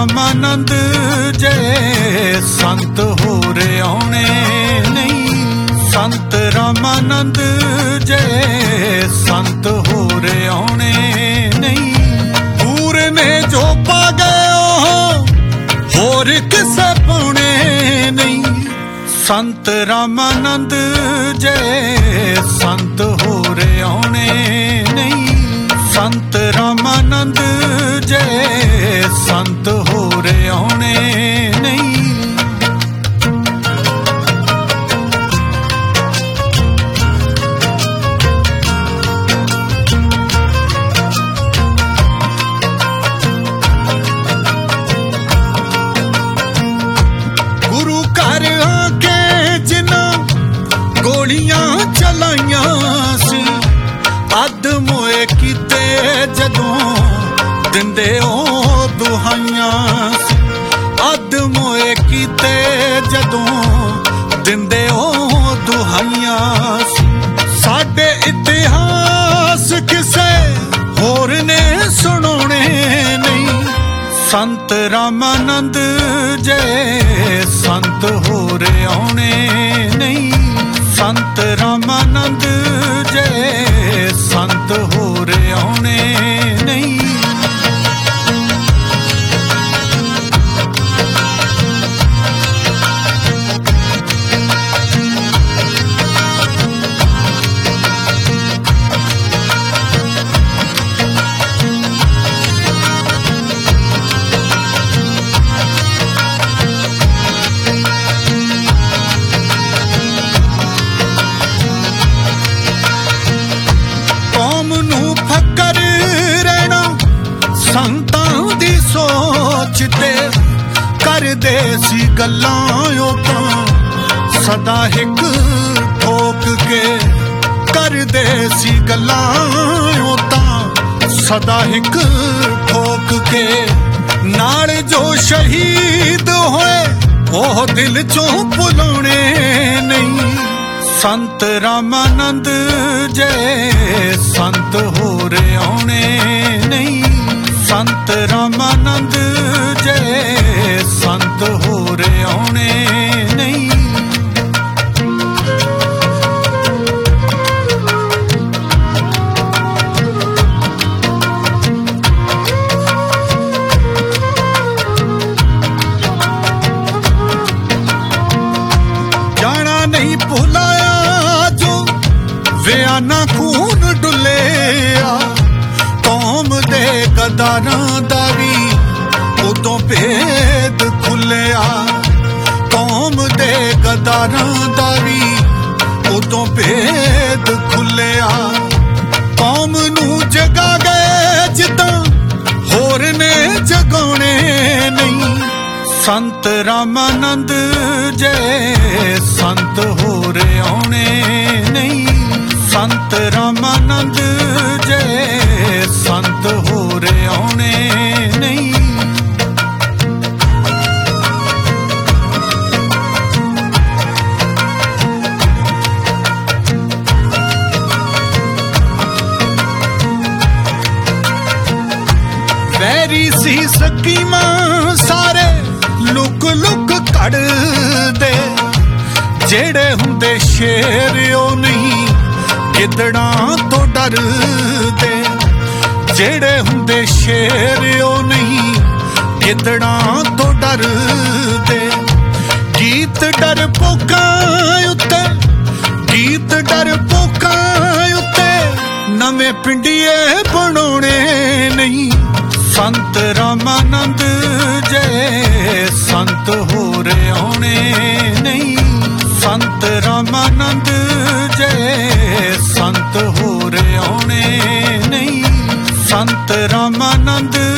ਰਾਮਾਨੰਦ ਜੇ ਸੰਤ ਹੋਰ ਆਉਣੇ ਨਹੀਂ। ਸੰਤ ਰਾਮਾਨੰਦ ਜੇ ਸੰਤ ਹੋਰ ਆਉਣੇ ਨਹੀਂ। ਪੂਰਨੇ ਜੋ ਪਾ ਗਏ ਉਹ ਹੋਰ ਕਿਸੇ ਪਾਉਣੇ ਨਹੀਂ। ਸੰਤ ਰਾਮਾਨੰਦ ਜੇ ਸੰਤ ਹੋਰ ਆਉਣੇ ਨਹੀਂ। ਸੰਤ ਰਾਮਾਨੰਦ ਜੇ ਸੰਤ ਹੋਰ ਆਉਣੇ ਨਹੀਂ। ਗੁਰੂ ਘਰ ਆ ਕੇ ਜਿਨ੍ਹਾਂ ਗੋਲੀਆਂ ਚਲਾਈਆਂ ਸੀ, ਅੱਧ ਮੋਏ ਕੀਤੇ ਜਦੋਂ ਦਿੰਦੇ ਉਹ ਦੁਹਾਈਆਂ ਸੀ। ਅੱਧ ਮੋਏ ਕੀਤੇ ਜਦੋਂ ਦਿੰਦੇ ਉਹ ਦੁਹਾਈਆਂ ਸੀ। ਸਾਡੇ ਇਤਿਹਾਸ ਕਿਸੇ ਹੋਰ ਨੇ ਸੁਣਾਉਣੇ ਨਹੀਂ। ਸੰਤ ਰਾਮਾਨੰਦ ਜੇ ਸੰਤ ਹੋਰ ਆਉਣੇ ਨਹੀਂ। ਸੰਤ ਰਾਮਾਨੰਦ ਜੇ ਸੰਤ ਹੋਰ ਆਉਣੇ ਨਹੀਂ। ਸੰਤਾਂ ਦੀ ਸੋਚ ਤੇ ਕਰਦੇ ਸੀ ਗੱਲਾਂ ਉਹ ਤਾਂ ਸਦਾ ਹਿੱਕ ਠੋਕ ਕੇ। ਕਰਦੇ ਸੀ ਗੱਲਾਂ ਉਹ ਤਾਂ ਸਦਾ ਹਿੱਕ ਠੋਕ ਕੇ। ਨਾਲ ਜੋ ਸ਼ਹੀਦ ਹੋਏ ਉਹ ਦਿਲ ਚੋਂ ਭੁਲਾਉਣੇ ਨਹੀਂ। ਸੰਤ ਰਾਮਾਨੰਦ ਜੇ ਸੰਤ ਹੋਰ ਆਉਣੇ ਨਹੀਂ। ਸੰਤ ਰਾਮਾਨੰਦ ਜੇ ਸੰਤ ਹੋਰ ਆਉਣੇ ਨਹੀਂ। ਜਾਣਾ ਨਹੀਂ ਭੁਲਾਇਆ ਜੋ ਵਿਆਨਾ ਖੂਨ ਡੁੱਲਿਆ। ਕੌਮ ਦੇ ਗਦਾਰਾਂ ਦਾ ਵੀ ਉਦੋਂ ਭੇਦ ਖੁੱਲਿਆ। ਕੌਮ ਦੇ ਗਦਾਰਾਂ ਦਾ ਵੀ ਉਦੋਂ ਭੇਦ ਖੁੱਲਿਆ। ਕੌਮ ਨੂੰ ਜਗਾ ਗਏ ਜਿੱਦਾਂ ਹੋਰ ਨੇ ਜਗਾਉਣੇ ਨਹੀਂ। ਸੰਤ ਰਾਮਾਨੰਦ ਜੇ ਸੰਤ ਹੋਰ ਆਉਣੇ ਨਹੀਂ। ਸੰਤ ਰਾਮਾਨੰਦ ਜੇ ਸੰਤ ਹੋਰ ਆਉਣੇ ਨਹੀਂ। ਵੈਰੀ ਸੀ ਸਕੀਮਾਂ ਸਾਰੇ ਲੁਕ ਲੁਕ ਕੱਢਦੇ। ਜਿਹੜੇ ਹੁੰਦੇ ਸ਼ੇਰ ਉਹ ਨਹੀਂ ਗਿੱਦੜਾਂ ਤੋਂ ਡਰਦੇ। ਜਿਹੜੇ ਹੁੰਦੇ ਸ਼ੇਰ ਉਹ ਨਹੀਂ ਗਿੱਦੜਾਂ ਤੋਂ ਡਰਦੇ। ਗੀਤ ਡਰਪੋਕਾਂ ਉੱਤੇ ਗੀਤ ਡਰਪੋਕਾਂ ਉੱਤੇ ਨਵੇਂ ਪਿੰਡੀਏ ਬਣਾਉਣੇ ਨਹੀਂ। ਸੰਤ ਰਾਮਾਨੰਦ ਜੇ ਸੰਤ ਹੋਰ ਆਉਣੇ ਨਹੀਂ। ਸੰਤ ਰਾਮਾਨੰਦ ਜੇ ਸੰਤ ਹੋਰ ਆਉਣੇ ਨਹੀਂ। ਸੰਤ ਰਾਮਾਨੰਦ